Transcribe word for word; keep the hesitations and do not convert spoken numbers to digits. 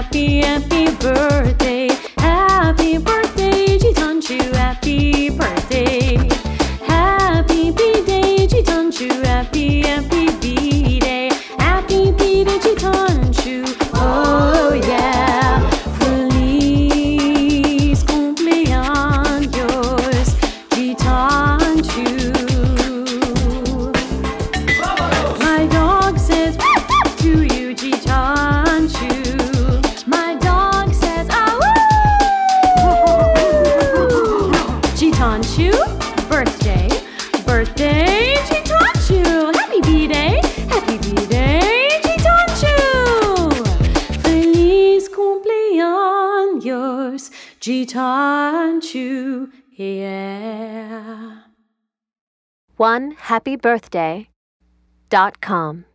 happy, happy birthday. Happy birthday, Jitanchu, happy birthday. Happy B-Day, Jitanchu, happy, happy B-Day. Happy B-Day, Jitanchu, oh yeah. Feliz cumpleaños, Jitanchu. My dog says to you, Jitanchu. My dog says, ah woo! Jitanchu, birthday, birthday, Jitanchu. Happy B-Day, happy B-Day, Jitanchu. Feliz cumpleaños, Jitanchu, yeah. one happy birthday dot com